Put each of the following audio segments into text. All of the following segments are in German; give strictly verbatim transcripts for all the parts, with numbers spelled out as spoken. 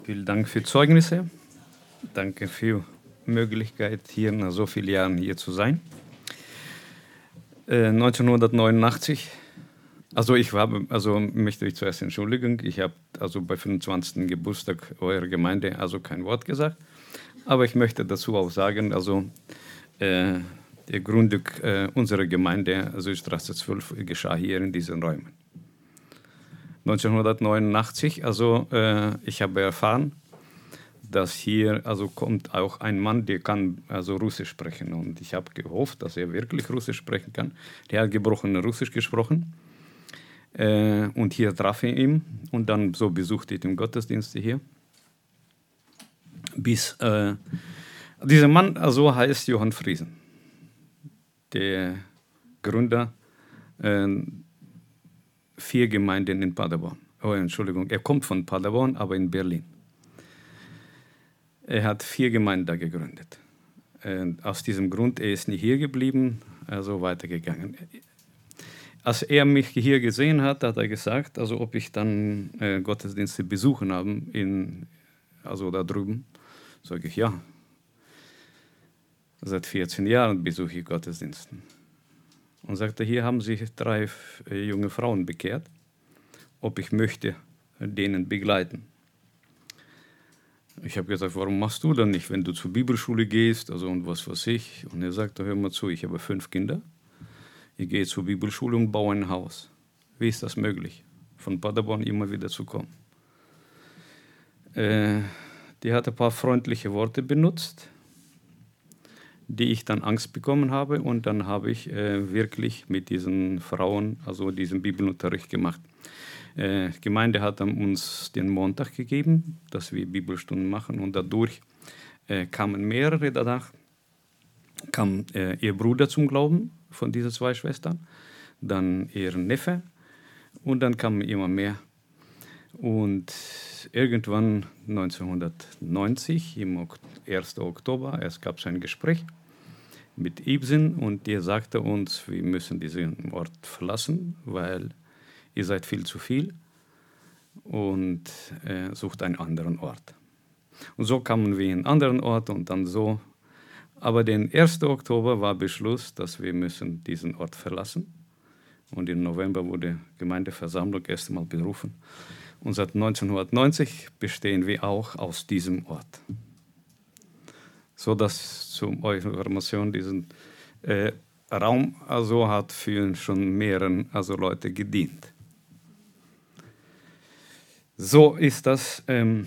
Vielen Dank für Zeugnisse. Danke für die Möglichkeit, hier nach so vielen Jahren hier zu sein. Äh, neunzehnhundertneunundachtzig, also ich habe, also möchte ich zuerst entschuldigen, ich habe also bei fünfundzwanzigsten Geburtstag eurer Gemeinde also kein Wort gesagt, aber ich möchte dazu auch sagen, also äh, die Gründung äh, unserer Gemeinde Südstraße zwölf geschah hier in diesen Räumen. neunzehnhundertneunundachtzig, also äh, ich habe erfahren, dass hier also kommt auch ein Mann, der kann also Russisch sprechen. Und ich habe gehofft, dass er wirklich Russisch sprechen kann. Der hat gebrochen Russisch gesprochen. Äh, und hier traf ich ihn. Und dann so besuchte ich den Gottesdienst hier. Bis äh, dieser Mann also heißt Johann Friesen, der Gründer äh, vier Gemeinden in Paderborn. Oh, Entschuldigung, er kommt von Paderborn, aber in Berlin. Er hat vier Gemeinden da gegründet. Und aus diesem Grund, er ist nicht hier geblieben, also weitergegangen. Als er mich hier gesehen hat, hat er gesagt, also ob ich dann äh, Gottesdienste besuchen habe, in, also da drüben. Sage ich, ja. Seit vierzehn Jahren besuche ich Gottesdienste. Und sagte, hier haben sich drei äh, junge Frauen bekehrt, ob ich möchte denen begleiten. Ich habe gesagt, warum machst du dann nicht, wenn du zur Bibelschule gehst, also und was weiß ich. Und er sagte, hör mal zu, ich habe fünf Kinder, ich gehe zur Bibelschule und baue ein Haus. Wie ist das möglich, von Paderborn immer wieder zu kommen? Äh, die hat ein paar freundliche Worte benutzt, die ich dann Angst bekommen habe. Und dann habe ich äh, wirklich mit diesen Frauen, also diesen Bibelunterricht gemacht. Die äh, Gemeinde hat uns den Montag gegeben, dass wir Bibelstunden machen. Und dadurch äh, kamen mehrere danach. Kam äh, ihr Bruder zum Glauben von diesen zwei Schwestern, dann ihr Neffe und dann kamen immer mehr. Und irgendwann neunzehnhundertneunzig, im ersten Oktober, es gab so ein Gespräch mit Ibsen und der sagte uns, wir müssen diesen Ort verlassen, weil ihr seid viel zu viel und äh, sucht einen anderen Ort. Und so kamen wir in einen anderen Ort und dann so. Aber den ersten Oktober war Beschluss, dass wir müssen diesen Ort verlassen. Und im November wurde Gemeindeversammlung erst einmal berufen. Und seit neunzehnhundertneunzig bestehen wir auch aus diesem Ort. So dass zur Information diesen äh, Raum also hat für schon mehreren also Leute gedient. So ist das. Ähm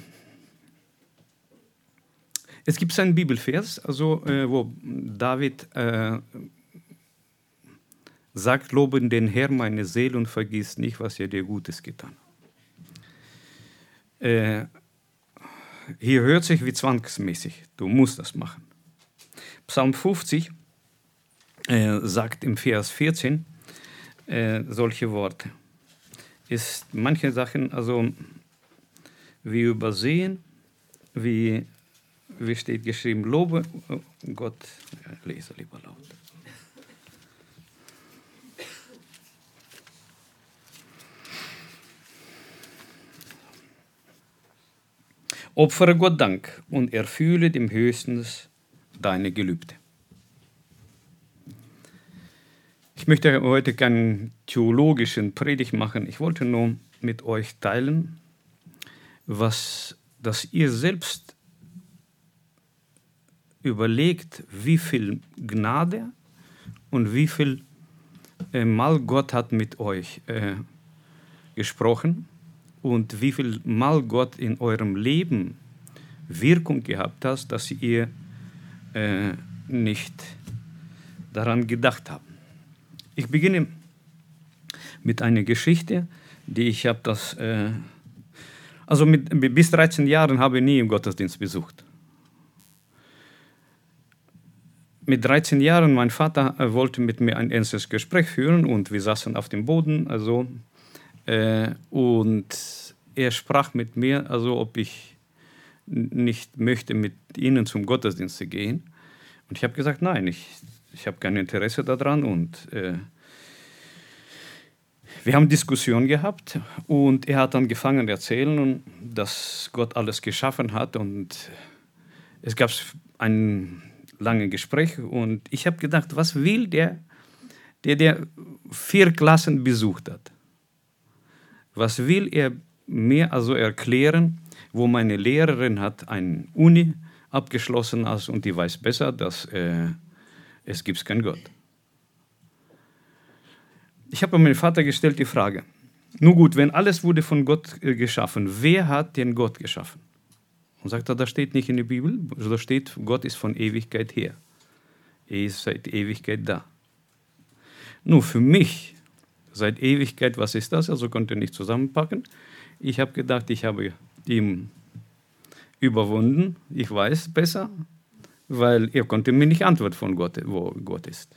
es gibt einen Bibelvers, also, äh, wo David äh, sagt, lobe den Herrn meine Seele und vergiss nicht, was er dir Gutes getan hat. Äh, hier hört sich wie zwangsmäßig, du musst das machen. Psalm fünfzig äh, sagt im Vers vierzehn äh, solche Worte. Ist manche Sachen, also wir übersehen, wie, wie steht geschrieben, lobe Gott, ja, lese lieber laut. Opfere Gott Dank und erfülle dem Höchsten deine Gelübde. Ich möchte heute keinen theologischen Predigt machen, ich wollte nur mit euch teilen, was, dass ihr selbst überlegt, wie viel Gnade und wie viel äh, Mal Gott hat mit euch äh, gesprochen und wie viel Mal Gott in eurem Leben Wirkung gehabt hat, dass ihr äh, nicht daran gedacht habt. Ich beginne mit einer Geschichte, die ich habe das, äh, also mit, bis dreizehn Jahren habe ich nie im Gottesdienst besucht. Mit dreizehn Jahren, mein Vater äh, wollte mit mir ein ernstes Gespräch führen und wir saßen auf dem Boden, also, äh, und er sprach mit mir, also ob ich nicht möchte mit ihnen zum Gottesdienst gehen. Und ich habe gesagt, nein, ich Ich habe kein Interesse daran und äh, wir haben Diskussion gehabt und er hat dann angefangen zu erzählen, dass Gott alles geschaffen hat und es gab ein langes Gespräch und ich habe gedacht, was will der, der, der vier Klassen besucht hat? Was will er mir also erklären, wo meine Lehrerin hat eine Uni abgeschlossen hat und die weiß besser, dass äh, es gibt keinen Gott. Ich habe meinem Vater gestellt die Frage, nun gut, wenn alles wurde von Gott äh, geschaffen, wer hat den Gott geschaffen? Und sagt er, das steht nicht in der Bibel, da steht, Gott ist von Ewigkeit her. Er ist seit Ewigkeit da. Nur für mich, seit Ewigkeit, was ist das? Also konnte ich nicht zusammenpacken. Ich habe gedacht, ich habe ihn überwunden, ich weiß besser, weil er konnte mir nicht antworten von Gott, wo Gott ist.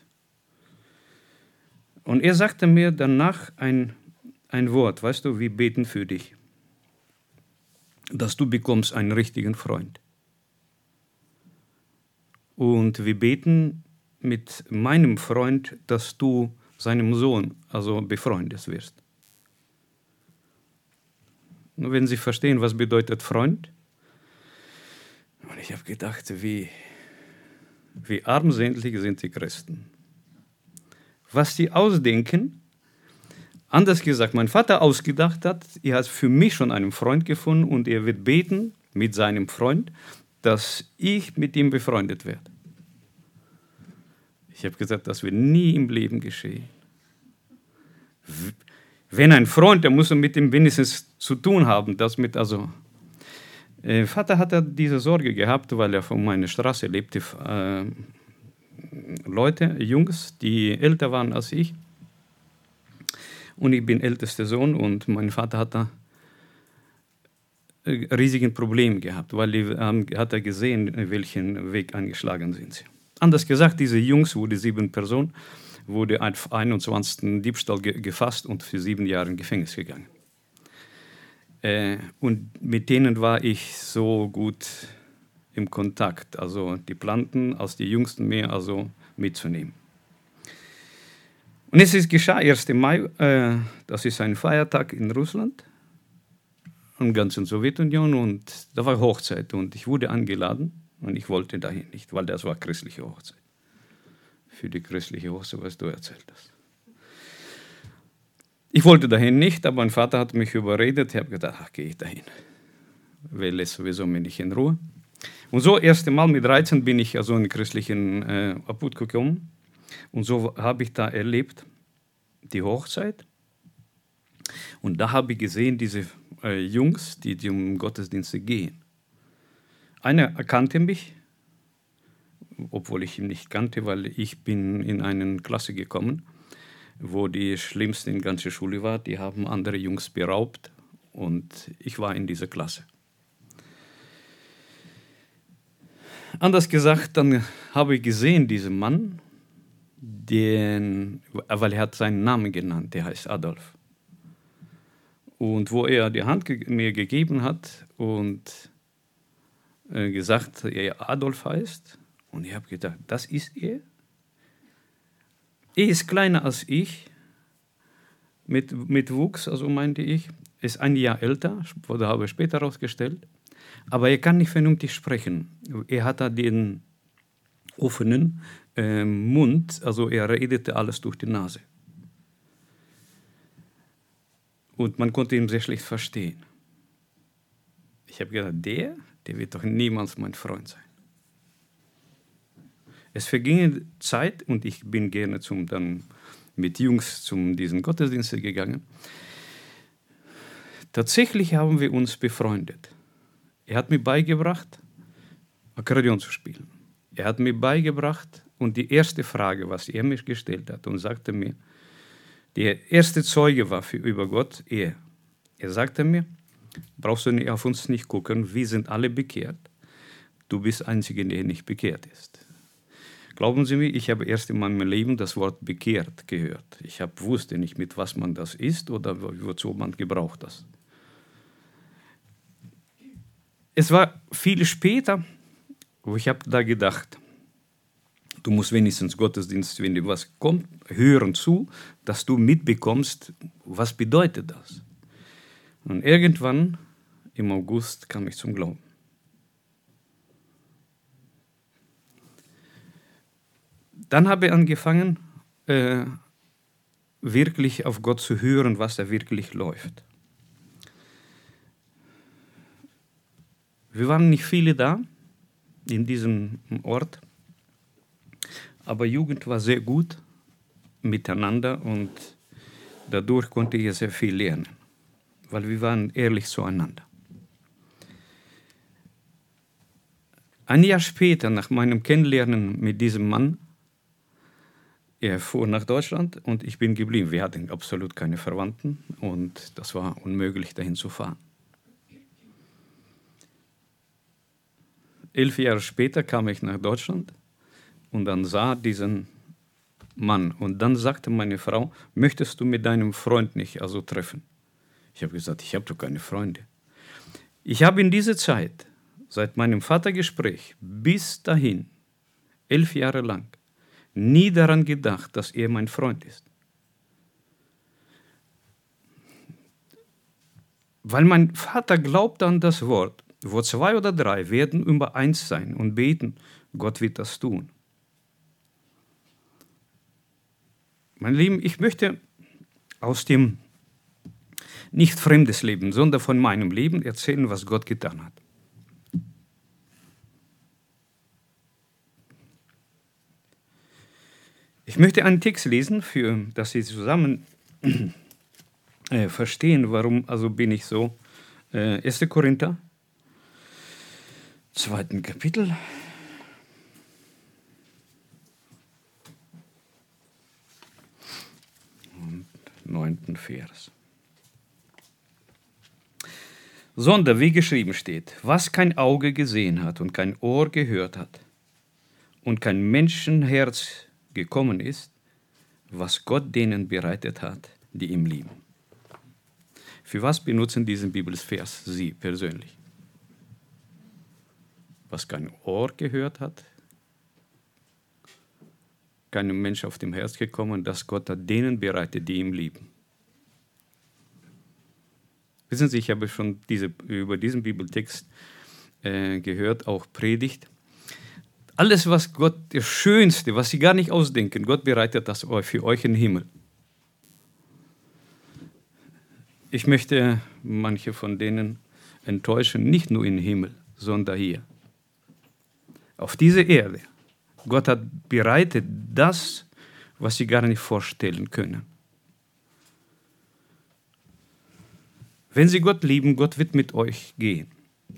Und er sagte mir danach ein, ein Wort, weißt du, wir beten für dich, dass du bekommst einen richtigen Freund. Und wir beten mit meinem Freund, dass du seinem Sohn, also befreundet wirst. Nur wenn Sie verstehen, was bedeutet Freund. Und ich habe gedacht, wie, wie armselig sind die Christen. Was sie ausdenken, anders gesagt, mein Vater ausgedacht hat, er hat für mich schon einen Freund gefunden und er wird beten mit seinem Freund, dass ich mit ihm befreundet werde. Ich habe gesagt, das wird nie im Leben geschehen. Wenn ein Freund, der muss mit ihm wenigstens zu tun haben. Das mit, also, äh, Vater hatte diese Sorge gehabt, weil er von meiner Straße lebte, äh, Leute, Jungs, die älter waren als ich. Und ich bin ältester Sohn und mein Vater hat da riesigen Problem gehabt, weil die, ähm, hat er gesehen, welchen Weg eingeschlagen sind sie. Anders gesagt, diese Jungs, wurde sieben Personen, wurde auf einundzwanzigsten Diebstahl ge gefasst und für sieben Jahre in Gefängnis gegangen. Äh, und mit denen war ich so gut im Kontakt, also die planten als die Jüngsten mehr also mitzunehmen. Und es ist geschah, erster Mai, äh, das ist ein Feiertag in Russland, in der ganzen Sowjetunion und da war Hochzeit und ich wurde eingeladen und ich wollte dahin nicht, weil das war christliche Hochzeit. Für die christliche Hochzeit, was du erzählt hast. Ich wollte dahin nicht, aber mein Vater hat mich überredet, ich habe gedacht, ach, gehe ich dahin. Weil lässt sowieso mich nicht in Ruhe. Und so, erste Mal mit dreizehn bin ich also in den christlichen äh, Abut gekommen. Und so habe ich da erlebt, die Hochzeit. Und da habe ich gesehen, diese äh, Jungs, die zum Gottesdienst gehen. Einer erkannte mich, obwohl ich ihn nicht kannte, weil ich bin in eine Klasse gekommen, wo die schlimmsten in der ganzen Schule war. Die haben andere Jungs beraubt und ich war in dieser Klasse. Anders gesagt, dann habe ich gesehen, diesen Mann, den, weil er hat seinen Namen genannt, der heißt Adolf. Und wo er die Hand ge mir gegeben hat und äh, gesagt, er Adolf heißt, und ich habe gedacht, das ist er. Er ist kleiner als ich, mit, mit Wuchs, also meinte ich, ist ein Jahr älter, wurde habe ich später herausgestellt. Aber er kann nicht vernünftig sprechen. Er hat da den offenen äh, Mund, also er redete alles durch die Nase. Und man konnte ihn sehr schlecht verstehen. Ich habe gedacht, der, der wird doch niemals mein Freund sein. Es verging Zeit und ich bin gerne zum, dann mit Jungs zum diesen Gottesdienst gegangen. Tatsächlich haben wir uns befreundet. Er hat mir beigebracht, Akkordeon zu spielen. Er hat mir beigebracht und die erste Frage, was er mir gestellt hat und sagte mir, der erste Zeuge war für, über Gott, er. Er sagte mir, brauchst du nicht auf uns nicht gucken, wir sind alle bekehrt. Du bist der Einzige, der nicht bekehrt ist. Glauben Sie mir, ich habe erst in meinem Leben das Wort bekehrt gehört. Ich hab, wusste nicht, mit was man das ist oder wozu man gebraucht das. Es war viel später, wo ich habe da gedacht, Du musst wenigstens Gottesdienst, wenn dir was kommt, hören zu, dass du mitbekommst, was bedeutet das. Und irgendwann im August kam ich zum Glauben. Dann habe ich angefangen, äh, wirklich auf Gott zu hören, was da wirklich läuft. Wir waren nicht viele da in diesem Ort, aber Jugend war sehr gut miteinander und dadurch konnte ich sehr viel lernen, weil wir waren ehrlich zueinander. Ein Jahr später, nach meinem Kennenlernen mit diesem Mann, er fuhr nach Deutschland und ich bin geblieben. Wir hatten absolut keine Verwandten und das war unmöglich, dahin zu fahren. Elf Jahre später kam ich nach Deutschland und dann sah diesen Mann. Und dann sagte meine Frau, möchtest du mit deinem Freund nicht also treffen? Ich habe gesagt, ich habe doch keine Freunde. Ich habe in dieser Zeit, seit meinem Vatergespräch bis dahin, elf Jahre lang, nie daran gedacht, dass er mein Freund ist. Weil mein Vater glaubt an das Wort, wo zwei oder drei werden über eins sein und beten, Gott wird das tun. Mein Lieben, ich möchte aus dem nicht fremdes Leben, sondern von meinem Leben erzählen, was Gott getan hat. Ich möchte einen Text lesen, für, dass Sie zusammen äh, verstehen, warum also bin ich so. Äh, erster Korinther, zweiten Kapitel. Und neunten Vers. Sondern wie geschrieben steht, was kein Auge gesehen hat und kein Ohr gehört hat und kein Menschenherz gekommen ist, was Gott denen bereitet hat, die ihn lieben. Für was benutzen diesen Bibelvers Sie persönlich? Was kein Ohr gehört hat, keinem Mensch auf dem Herz gekommen, dass Gott hat denen bereitet, die ihn lieben. Wissen Sie, ich habe schon diese, über diesen Bibeltext äh, gehört, auch Predigt. Alles, was Gott, das Schönste, was Sie gar nicht ausdenken, Gott bereitet das für euch im Himmel. Ich möchte manche von denen enttäuschen, nicht nur im Himmel, sondern hier. Auf dieser Erde. Gott hat bereitet das, was Sie gar nicht vorstellen können. Wenn Sie Gott lieben, Gott wird mit euch gehen.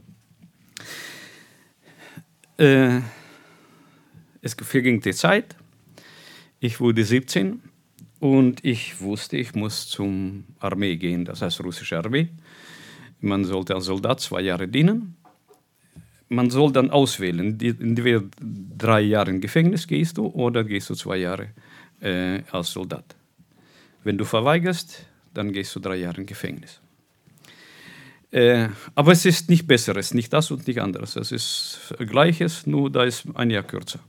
Äh, Es verging die Zeit, ich wurde siebzehn und ich wusste, ich muss zur Armee gehen, das heißt russische Armee. Man sollte als Soldat zwei Jahre dienen. Man soll dann auswählen, entweder drei Jahre im Gefängnis gehst du oder gehst du zwei Jahre äh, als Soldat. Wenn du verweigerst, dann gehst du drei Jahre im Gefängnis. Äh, aber es ist nicht Besseres, nicht das und nicht anderes. Es ist Gleiches, nur da ist ein Jahr kürzer.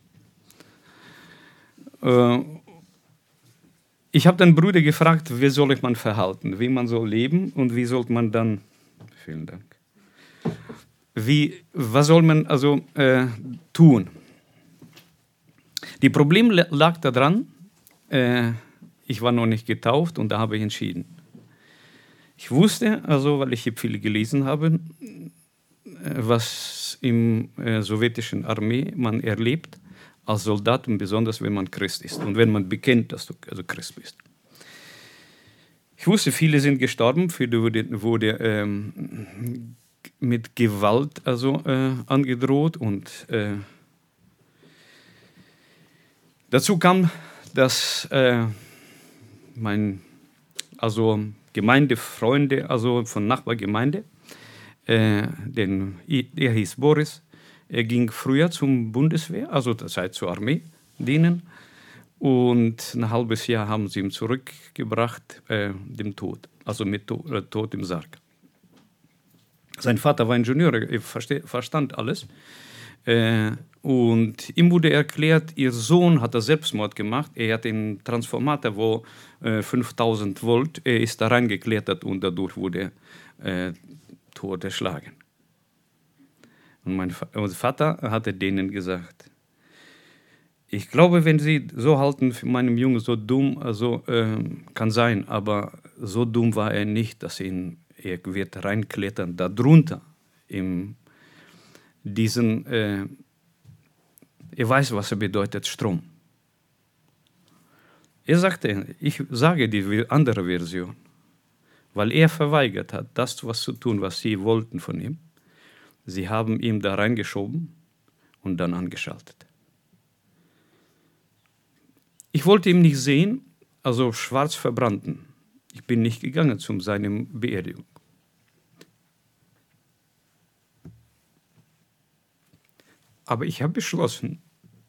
Ich habe den Bruder gefragt, wie soll ich man verhalten, wie man soll leben und wie sollte man dann, vielen Dank, wie, was soll man also äh, tun? Die Problem lag daran, äh, ich war noch nicht getauft und da habe ich entschieden. Ich wusste, also, weil ich viel gelesen habe, was in der sowjetischen Armee man erlebt, als Soldat und besonders, wenn man Christ ist und wenn man bekennt, dass du also Christ bist. Ich wusste, viele sind gestorben, viele wurde, wurde ähm, mit Gewalt also, äh, angedroht und äh, dazu kam, dass äh, mein also Gemeindefreunde, also von Nachbargemeinde, äh, den, der hieß Boris. Er ging früher zum Bundeswehr, also das heißt zur Armee, dienen. Und ein halbes Jahr haben sie ihn zurückgebracht, äh, dem Tod, also mit to äh, Tod im Sarg. Sein Vater war Ingenieur, er verstand alles. Äh, und ihm wurde erklärt, ihr Sohn hat Selbstmord gemacht. Er hat einen Transformator, wo äh, fünftausend Volt, er ist da reingeklettert und dadurch wurde er äh, tot erschlagen. Und mein Vater hatte denen gesagt, ich glaube, wenn Sie so halten, für meinen Jungen so dumm, also äh, kann sein, aber so dumm war er nicht, dass ihn, er wird reinklettern, da drunter, in diesen, äh, er weiß, was er bedeutet, Strom. Er sagte, ich sage die andere Version, weil er verweigert hat, das was zu tun, was sie wollten von ihm. Sie haben ihn da reingeschoben und dann angeschaltet. Ich wollte ihn nicht sehen, also schwarz verbrannten. Ich bin nicht gegangen zu seiner Beerdigung. Aber ich habe beschlossen,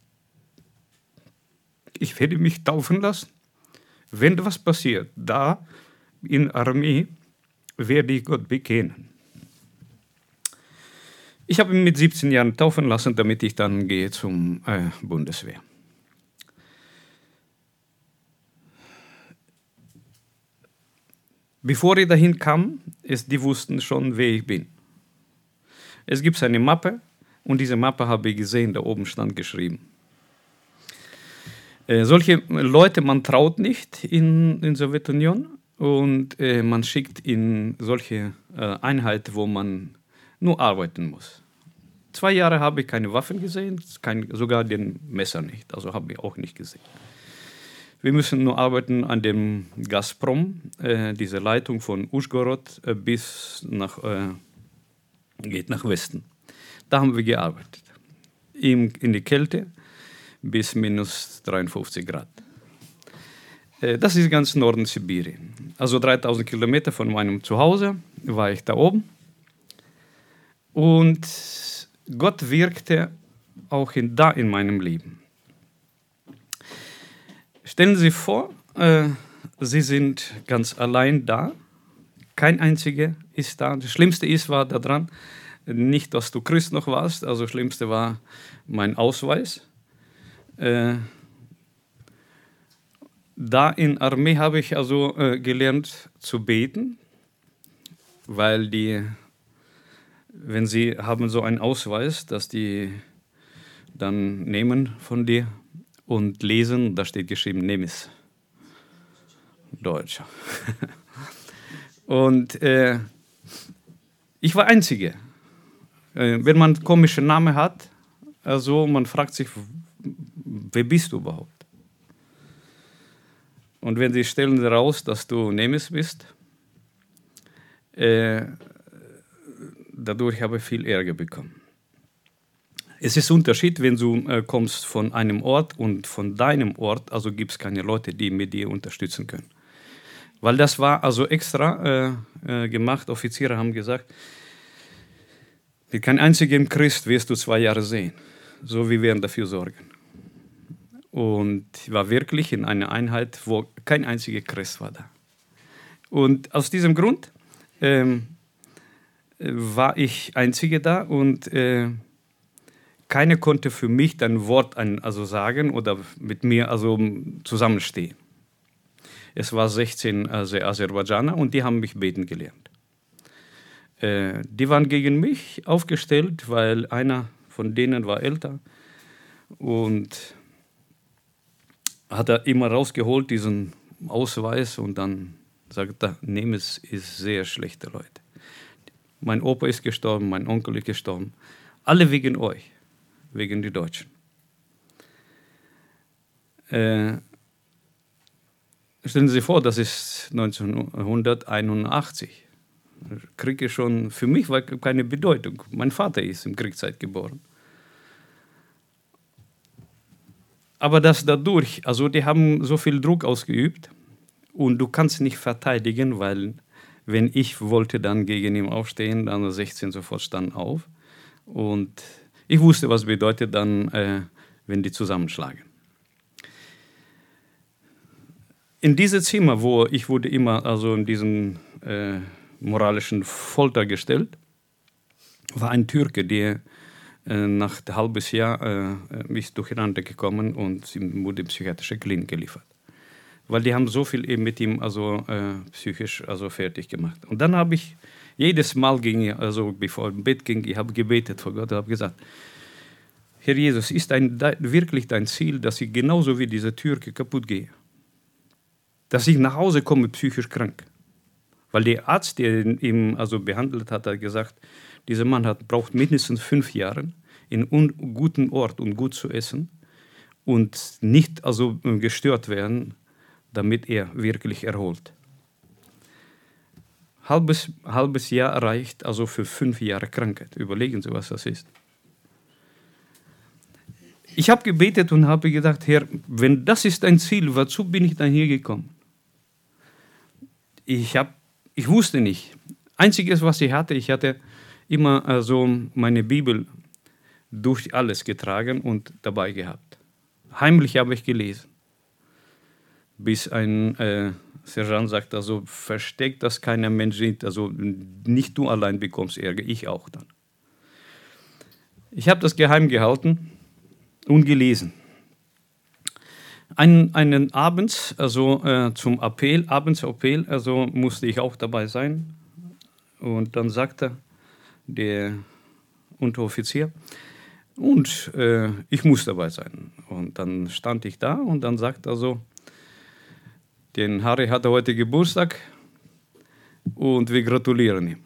ich werde mich taufen lassen. Wenn was passiert, da in der Armee werde ich Gott bekennen. Ich habe mich mit siebzehn Jahren taufen lassen, damit ich dann gehe zum äh, Bundeswehr. Bevor ich dahin kam, ist, die wussten schon, wer ich bin. Es gibt eine Mappe und diese Mappe habe ich gesehen, da oben stand geschrieben. Äh, solche Leute, man traut nicht in der Sowjetunion und äh, man schickt in solche äh, Einheiten, wo man nur arbeiten muss. Zwei Jahre habe ich keine Waffen gesehen, kein, sogar den Messer nicht, also habe ich auch nicht gesehen. Wir müssen nur arbeiten an dem Gazprom, äh, diese Leitung von Uschgorod äh, bis nach, äh, geht nach Westen. Da haben wir gearbeitet. In, in die Kälte bis minus dreiundfünfzig Grad. Äh, das ist ganz Norden Sibirien. Also dreitausend Kilometer von meinem Zuhause war ich da oben. Und Gott wirkte auch in, da in meinem Leben. Stellen Sie sich vor, äh, Sie sind ganz allein da, kein einziger ist da. Das Schlimmste ist, war daran, nicht, dass du Christ noch warst, also das Schlimmste war mein Ausweis. Äh, da in der Armee habe ich also äh, gelernt zu beten, weil die, wenn sie haben so einen Ausweis, dass die dann nehmen von dir und lesen, da steht geschrieben, Nemes. Deutsch. Und äh, ich war Einzige. Äh, wenn man einen komischen Namen hat, also man fragt sich, wer bist du überhaupt? Und wenn sie stellen raus, dass du Nemes bist, äh, dadurch habe ich viel Ärger bekommen. Es ist ein Unterschied, wenn du äh, kommst von einem Ort und von deinem Ort, also gibt es keine Leute, die mit dir unterstützen können. Weil das war also extra äh, äh, gemacht, Offiziere haben gesagt, mit keinem einzigen Christ wirst du zwei Jahre sehen. So, wir werden dafür sorgen. Und ich war wirklich in einer Einheit, wo kein einziger Christ war da. Und aus diesem Grund ähm, war ich Einzige da und äh, keiner konnte für mich ein Wort ein, also sagen oder mit mir also zusammenstehen. Es waren sechzehn also Aserbaidschaner und die haben mich beten gelernt. Äh, die waren gegen mich aufgestellt, weil einer von denen war älter und hat er immer rausgeholt, diesen Ausweis und dann sagt er, Nemes ist sehr schlechte Leute. Mein Opa ist gestorben, mein Onkel ist gestorben. Alle wegen euch, wegen die Deutschen. Äh, stellen Sie sich vor, das ist neunzehnhunderteinundachtzig. Krieg ist schon, für mich war keine Bedeutung. Mein Vater ist in Kriegszeit geboren. Aber das dadurch, also die haben so viel Druck ausgeübt und du kannst nicht verteidigen, weil wenn ich wollte dann gegen ihn aufstehen, dann sechzehn sofort standen auf und ich wusste, was bedeutet dann, äh, wenn die zusammenschlagen. In diesem Zimmer, wo ich wurde immer also in diesen äh, moralischen Folter gestellt, war ein Türke, der äh, nach einem halben Jahr äh, ist durcheinander gekommen und sie wurde in psychiatrische Klinik geliefert. Weil die haben so viel eben mit ihm also, äh, psychisch also fertig gemacht. Und dann habe ich jedes Mal, ging, also bevor ich ins Bett ging, ich habe gebetet vor Gott und habe gesagt, Herr Jesus, ist ein, wirklich dein Ziel, dass ich genauso wie diese Türke kaputt gehe? Dass ich nach Hause komme psychisch krank? Weil der Arzt, der ihn also behandelt hat, hat gesagt, dieser Mann hat, braucht mindestens fünf Jahre in einem guten Ort und gut zu essen und nicht also gestört werden, damit er wirklich erholt. Halbes, halbes Jahr reicht also für fünf Jahre Krankheit. Überlegen Sie, was das ist. Ich habe gebetet und habe gedacht, Herr, wenn das ist dein Ziel, wozu bin ich dann hier gekommen? Ich, hab, ich wusste nicht. Einziges, was ich hatte, ich hatte immer also meine Bibel durch alles getragen und dabei gehabt. Heimlich habe ich gelesen. Bis ein äh, Sergeant sagt, also versteckt, dass keiner Mensch sieht, also nicht du allein bekommst Ärger, ich auch dann. Ich habe das geheim gehalten und gelesen. Einen, einen Abend, also äh, zum Appell, abends Appell, also musste ich auch dabei sein. Und dann sagte der Unteroffizier, und äh, ich muss dabei sein. Und dann stand ich da und dann sagt er so, den Harry hatte heute Geburtstag und wir gratulieren ihm.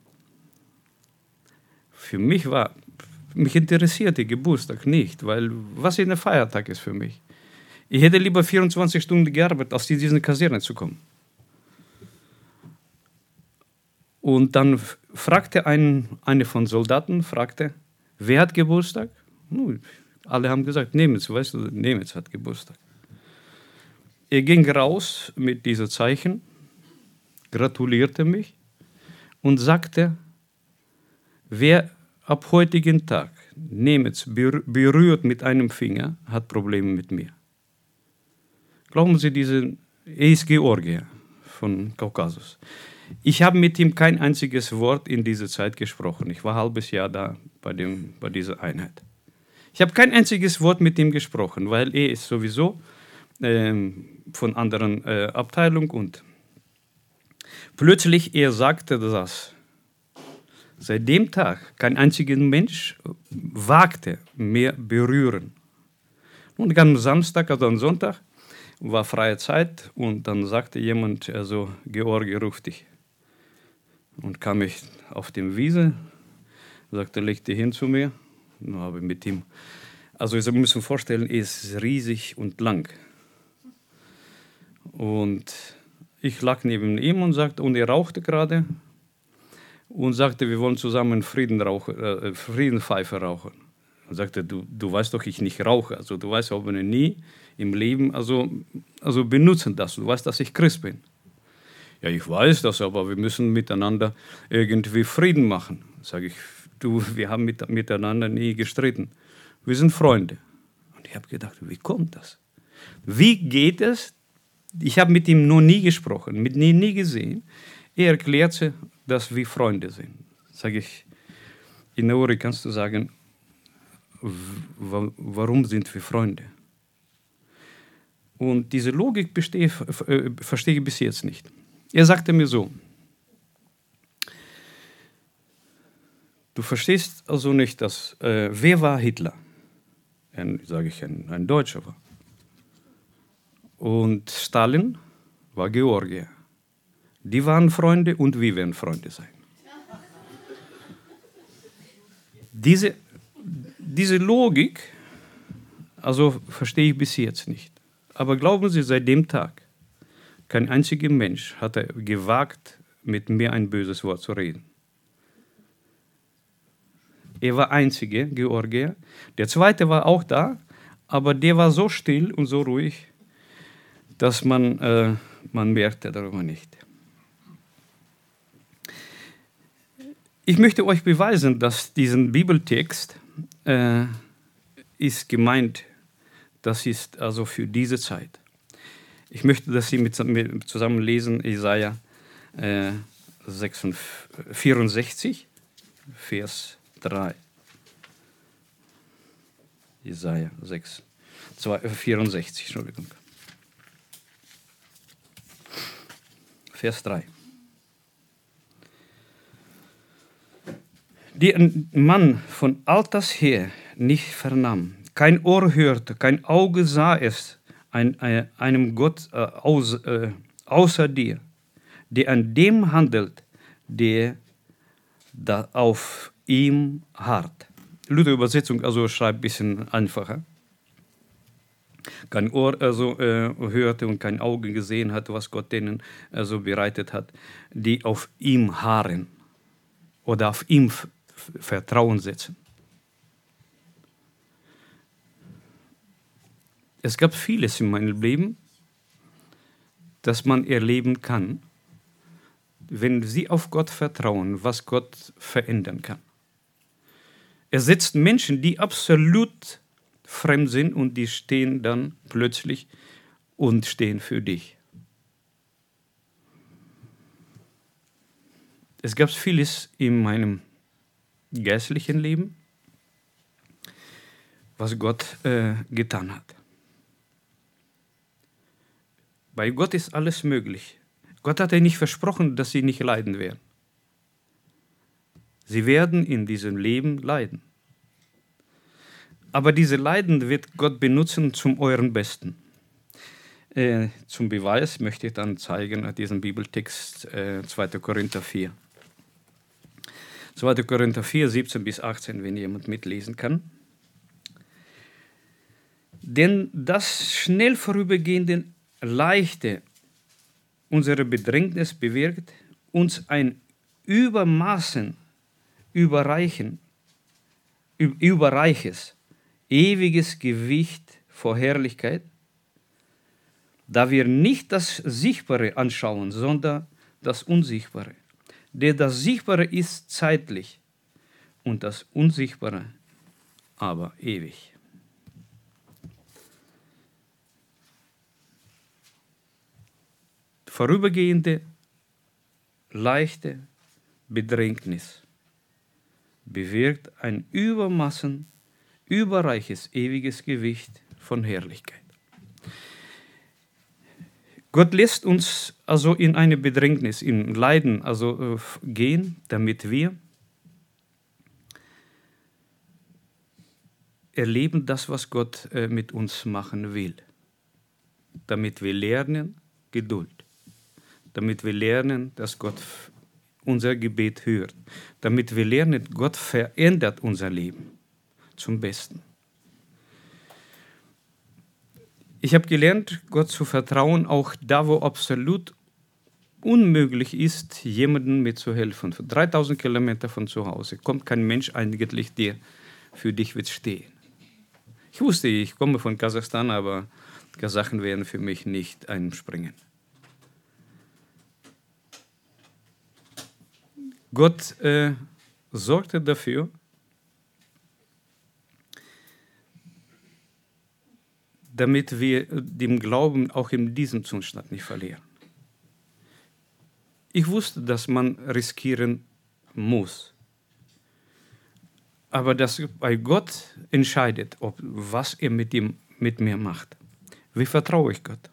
Für mich war, mich interessiert der Geburtstag nicht, weil was ein Feiertag ist für mich. Ich hätte lieber vierundzwanzig Stunden gearbeitet, als in diese Kaserne zu kommen. Und dann fragte ein, eine von Soldaten, fragte, wer hat Geburtstag? Nun, alle haben gesagt, Nemitz, weißt du, Nemitz hat Geburtstag. Er ging raus mit diesen Zeichen, gratulierte mich und sagte, wer ab heutigen Tag Nemitz berührt mit einem Finger, hat Probleme mit mir. Glauben Sie, diese, er ist Georgier von Kaukasus. Ich habe mit ihm kein einziges Wort in dieser Zeit gesprochen. Ich war ein halbes Jahr da bei, dem, bei dieser Einheit. Ich habe kein einziges Wort mit ihm gesprochen, weil er ist sowieso ähm, von anderen äh, Abteilung und plötzlich er sagte das. Seit dem Tag kein einziger Mensch wagte mehr berühren. Und am Samstag, also am Sonntag, war freie Zeit und dann sagte jemand, also Georgi ruft dich. Und kam ich auf die Wiese, sagte, leg dich hin zu mir. Und habe mit ihm, also Sie müssen vorstellen, er ist riesig und lang. Und ich lag neben ihm und sagte, und er rauchte gerade und sagte, wir wollen zusammen Frieden rauchen, äh, Friedenpfeife rauchen. Und sagte, du, du weißt doch, ich nicht rauche. Also du weißt, ob wir nie im Leben also, also benutzen das. Du weißt, dass ich Christ bin. Ja, ich weiß das, aber wir müssen miteinander irgendwie Frieden machen. Sage ich, du, wir haben mit, miteinander nie gestritten. Wir sind Freunde. Und ich habe gedacht, wie kommt das? Wie geht es? Ich habe mit ihm noch nie gesprochen, mit ihm nie gesehen. Er erklärte, dass wir Freunde sind. Sage ich, Inauri, kannst du sagen, warum sind wir Freunde? Und diese Logik bestehe, äh, verstehe ich bis jetzt nicht. Er sagte mir so, du verstehst also nicht, dass, äh, wer war Hitler? Ein, sage ich, ein, ein Deutscher war. Und Stalin war Georgier. Die waren Freunde und wir werden Freunde sein. Diese, diese Logik, also verstehe ich bis jetzt nicht. Aber glauben Sie, seit dem Tag, kein einziger Mensch hat gewagt, mit mir ein böses Wort zu reden. Er war einzige Georgier. Der zweite war auch da, aber der war so still und so ruhig, dass man, äh, man merkte darüber nicht. Ich möchte euch beweisen, dass diesen Bibeltext äh, ist gemeint, das ist also für diese Zeit. Ich möchte, dass Sie mit, mit zusammen lesen, Jesaja äh, vierundsechzig, Vers drei. Jesaja sechs, vierundsechzig, Entschuldigung. Vers drei. Die ein Mann von Alters her nicht vernahm, kein Ohr hörte, kein Auge sah es, ein, ein, einem Gott äh, aus, äh, außer dir, der an dem handelt, der da auf ihm harrt. Luther-Übersetzung also schreibt ein bisschen einfacher. Kein Ohr also, äh, hörte und kein Auge gesehen hat, was Gott denen also bereitet hat, die auf ihm harren oder auf ihm Vertrauen setzen. Es gab vieles in meinem Leben, das man erleben kann, wenn Sie auf Gott vertrauen, was Gott verändern kann. Er setzt Menschen, die absolut fremd sind und die stehen dann plötzlich und stehen für dich. Es gab vieles in meinem geistlichen Leben, was Gott äh, getan hat. Bei Gott ist alles möglich. Gott hat ja nicht versprochen, dass sie nicht leiden werden. Sie werden in diesem Leben leiden. Aber diese Leiden wird Gott benutzen zum euren Besten. Äh, zum Beweis möchte ich dann zeigen diesen Bibeltext äh, zweiter Korinther vier. zweiter Korinther vier, siebzehn bis achtzehn, wenn jemand mitlesen kann. Denn das schnell vorübergehende Leichte unsere Bedrängnis bewirkt, uns ein Übermaßen überreichen, überreiches, ewiges Gewicht vor Herrlichkeit, da wir nicht das Sichtbare anschauen, sondern das Unsichtbare. Denn das Sichtbare ist zeitlich und das Unsichtbare aber ewig. Vorübergehende, leichte Bedrängnis bewirkt ein Übermaßen, überreiches, ewiges Gewicht von Herrlichkeit. Gott lässt uns also in eine Bedrängnis, in Leiden also äh, gehen, damit wir erleben das, was Gott äh, mit uns machen will. Damit wir lernen Geduld. Damit wir lernen, dass Gott unser Gebet hört. Damit wir lernen, Gott verändert unser Leben zum Besten. Ich habe gelernt, Gott zu vertrauen, auch da, wo absolut unmöglich ist, jemandem mitzuhelfen. dreitausend Kilometer von zu Hause kommt kein Mensch eigentlich, der für dich wird stehen. Ich wusste, ich komme von Kasachstan, aber Kasachen werden für mich nicht einspringen. Gott äh, sorgte dafür, damit wir den Glauben auch in diesem Zustand nicht verlieren. Ich wusste, dass man riskieren muss. Aber dass bei Gott entscheidet, ob, was er mit, ihm, mit mir macht. Wie vertraue ich Gott?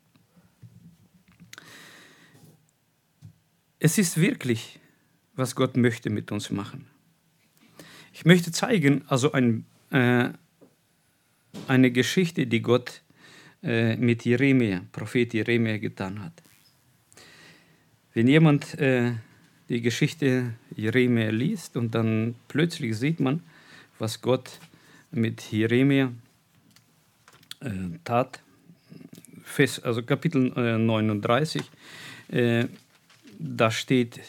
Es ist wirklich, was Gott möchte mit uns machen. Ich möchte zeigen, also ein, äh, eine Geschichte, die Gott äh, mit Jeremia, Prophet Jeremia getan hat. Wenn jemand äh, die Geschichte Jeremia liest und dann plötzlich sieht man, was Gott mit Jeremia äh, tat, Vers, also Kapitel äh, neununddreißig, äh, da steht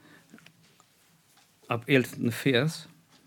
ab elften Vers.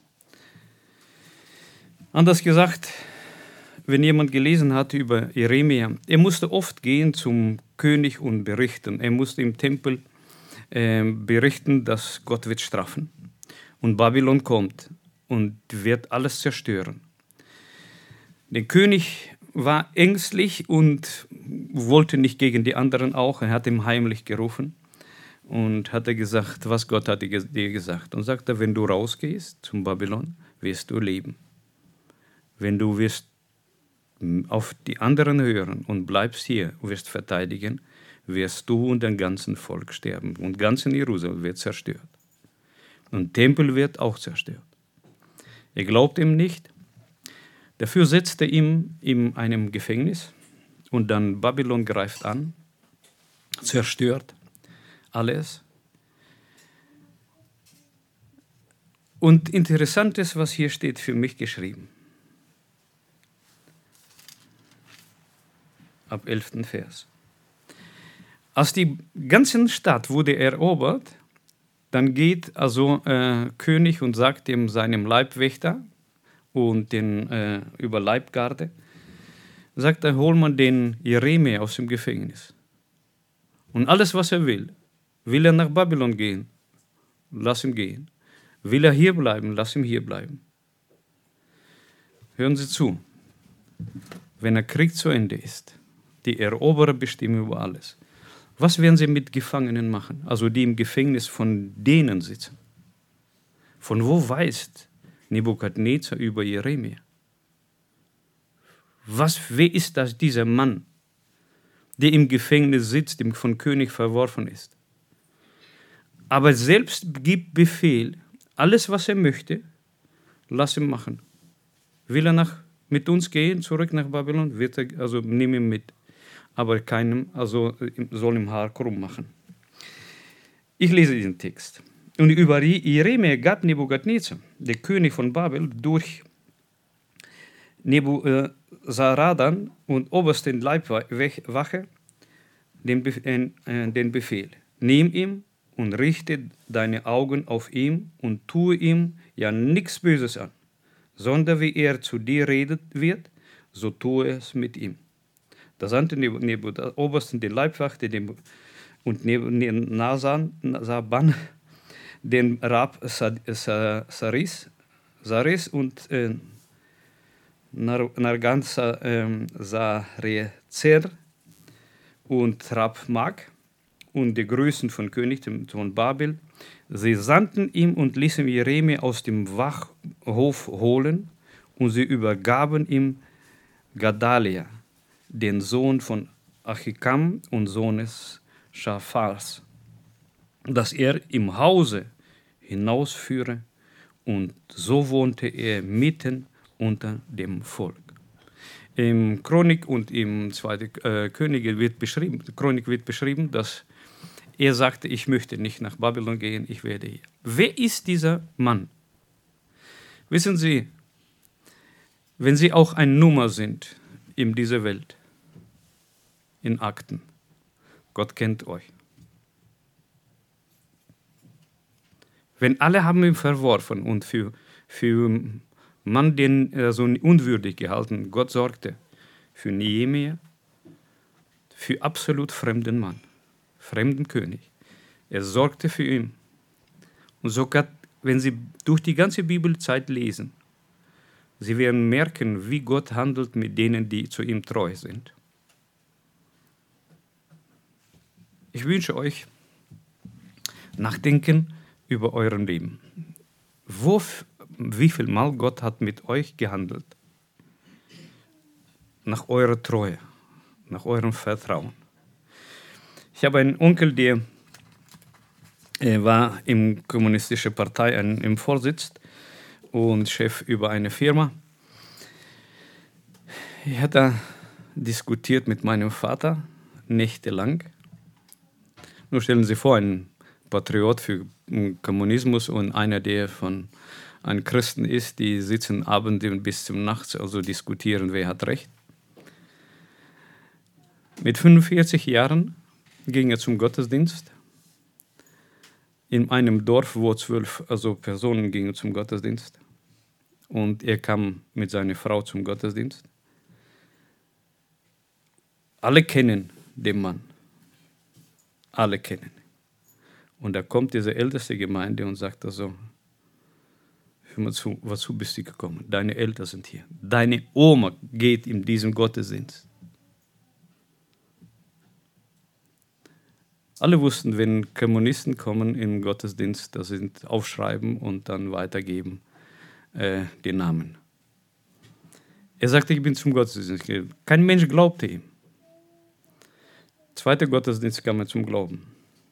Anders gesagt, wenn jemand gelesen hat über Jeremia, er musste oft gehen zum König und berichten. Er musste im Tempel äh, berichten, dass Gott wird strafen und Babylon kommt und wird alles zerstören. Der König war ängstlich und wollte nicht gegen die anderen auch. Er hat ihm heimlich gerufen. Und hat er gesagt, was Gott hat dir gesagt. Und sagte, wenn du rausgehst zum Babylon, wirst du leben. wenn du wirst auf die anderen hören und bleibst hier, wirst verteidigen, wirst du und dein ganzen Volk sterben. Und ganz in Jerusalem wird zerstört. Und Tempel wird auch zerstört. Er glaubt ihm nicht. Dafür setzt er ihn in einem Gefängnis. Und dann Babylon greift an, zerstört alles. Und interessant ist, was hier steht, für mich geschrieben. Ab elften Vers. Als die ganze Stadt wurde erobert, dann geht also äh, König und sagt dem seinem Leibwächter und den äh, Überleibgarde, sagt er, hol man den Jeremia aus dem Gefängnis. Und alles, was er will, will er nach Babylon gehen, lass ihn gehen. Will er hier bleiben, lass ihn hier bleiben. Hören Sie zu, wenn der Krieg zu Ende ist, die Eroberer bestimmen über alles. Was werden sie mit Gefangenen machen? Also die im Gefängnis von denen sitzen. Von wo weiß Nebukadnezar über Jeremia? Was, wer ist das, dieser Mann, der im Gefängnis sitzt, dem von König verworfen ist? Aber selbst gibt Befehl, alles, was er möchte, lass ihn machen. Will er nach, mit uns gehen, zurück nach Babylon, wird er, also nimm ihn mit. Aber keinem, also soll ihm Haar krumm machen. Ich lese diesen Text. Und über Jeremia gab Nebukadnezar, der König von Babel, durch Nebuzaradan und obersten Leibwache den, Be äh, den Befehl. Nimm ihn und richte deine Augen auf ihn und tue ihm ja nichts Böses an, sondern wie er zu dir redet wird, so tue es mit ihm. Da sandte neben der Obersten die Leibwache und neben Nasan, den Rab Saris, Saris und äh, Nargan Sarezer und Rab Mag und die Größen von König von Babel. Sie sandten ihm und ließen Jeremia aus dem Wachhof holen und sie übergaben ihm Gadalia, den Sohn von Achikam und Sohnes Schaphars, dass er im Hause hinausführe, und so wohnte er mitten unter dem Volk. Im Chronik und im zweiten äh, Könige wird beschrieben, Chronik wird beschrieben, dass er sagte, ich möchte nicht nach Babylon gehen, ich werde hier. Wer ist dieser Mann? Wissen Sie, wenn Sie auch eine Nummer sind in dieser Welt, in Akten, Gott kennt euch. Wenn alle haben ihn verworfen und für, für Mann den äh, so unwürdig gehalten, Gott sorgte für Nehemia, für absolut fremden Mann, fremden König. Er sorgte für ihn. Und sogar, wenn Sie durch die ganze Bibelzeit lesen, Sie werden merken, wie Gott handelt mit denen, die zu ihm treu sind. Ich wünsche euch nachdenken über euren Leben. Wo, wie viel Mal Gott hat mit euch gehandelt? Nach eurer Treue, nach eurem Vertrauen. Ich habe einen Onkel, der äh, war in der Kommunistischen Partei ein, im Vorsitz und Chef über eine Firma. Ich hatte diskutiert mit meinem Vater nächtelang. Nur stellen Sie vor, ein Patriot für Kommunismus und einer, der von einem Christen ist, die sitzen abends bis zum Nachts, also diskutieren, wer hat recht. Mit fünfundvierzig Jahren ging er zum Gottesdienst. In einem Dorf, wo zwölf also Personen gingen zum Gottesdienst. Und er kam mit seiner Frau zum Gottesdienst. Alle kennen den Mann. Alle kennen. Und da kommt diese älteste Gemeinde und sagt also, hör mal zu, wozu bist du gekommen? Deine Eltern sind hier. Deine Oma geht in diesem Gottesdienst. Alle wussten, wenn Kommunisten kommen im Gottesdienst, das sind aufschreiben und dann weitergeben äh, den Namen. Er sagte, ich bin zum Gottesdienst gegangen. Kein Mensch glaubte ihm. Zweiter Gottesdienst kam er zum Glauben.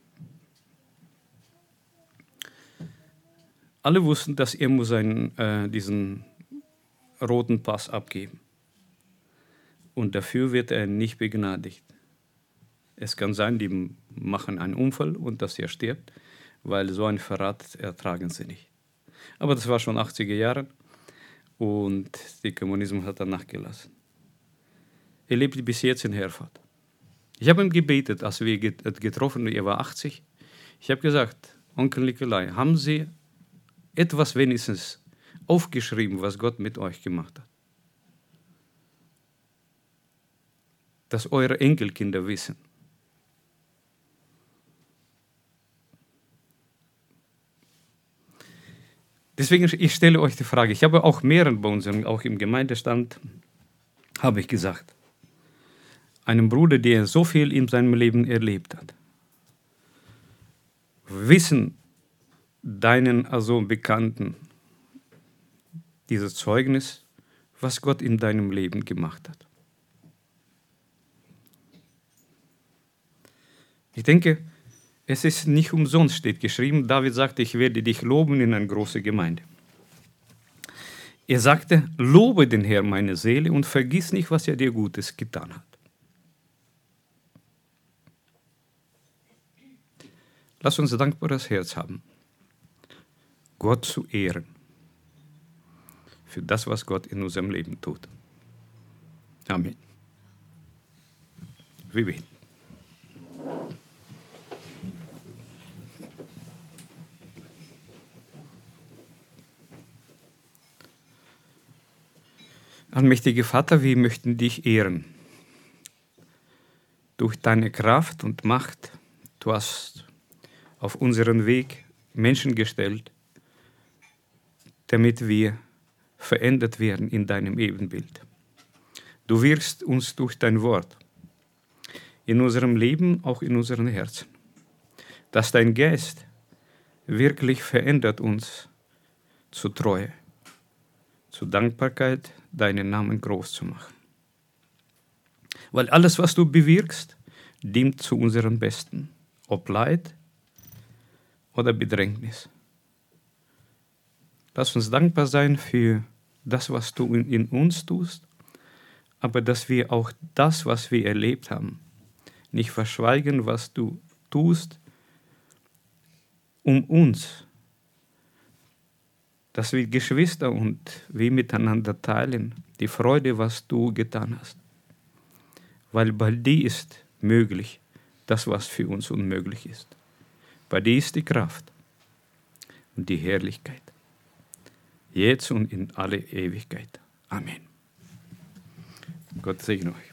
Alle wussten, dass er muss einen, äh, diesen roten Pass abgeben. Und dafür wird er nicht begnadigt. Es kann sein, die machen einen Unfall und dass er stirbt, weil so einen Verrat ertragen sie nicht. Aber das war schon achtziger Jahre und der Kommunismus hat dann nachgelassen. Er lebt bis jetzt in Herford. Ich habe ihm gebetet, als wir getroffen haben, er war achtzig. Ich habe gesagt, Onkel Nikolai, haben Sie etwas wenigstens aufgeschrieben, was Gott mit euch gemacht hat? Dass eure Enkelkinder wissen. Deswegen, ich stelle euch die Frage, ich habe auch mehreren bei uns, auch im Gemeindestand, habe ich gesagt, einem Bruder, der so viel in seinem Leben erlebt hat, wissen deinen also Bekannten dieses Zeugnis, was Gott in deinem Leben gemacht hat. Ich denke, es ist nicht umsonst, steht geschrieben, David sagte, ich werde dich loben in einer großen Gemeinde. Er sagte, lobe den Herrn meine Seele und vergiss nicht, was er dir Gutes getan hat. Lass uns ein dankbares Herz haben, Gott zu ehren für das, was Gott in unserem Leben tut. Amen. Wir beten. Allmächtiger Vater, wir möchten dich ehren. Durch deine Kraft und Macht, du hast auf unseren Weg Menschen gestellt, damit wir verändert werden in deinem Ebenbild. Du wirkst uns durch dein Wort, in unserem Leben, auch in unseren Herzen. Dass dein Geist wirklich verändert uns zu Treue, zu Dankbarkeit, deinen Namen groß zu machen. Weil alles, was du bewirkst, dient zu unserem Besten, ob Leid oder Bedrängnis. Lass uns dankbar sein für das, was du in, in uns tust, aber dass wir auch das, was wir erlebt haben, nicht verschweigen, was du tust, um uns, dass wir Geschwister und wir miteinander teilen, die Freude, was du getan hast. Weil bei dir ist möglich, das, was für uns unmöglich ist. Bei dir ist die Kraft und die Herrlichkeit. Jetzt und in alle Ewigkeit. Amen. Gott segne euch.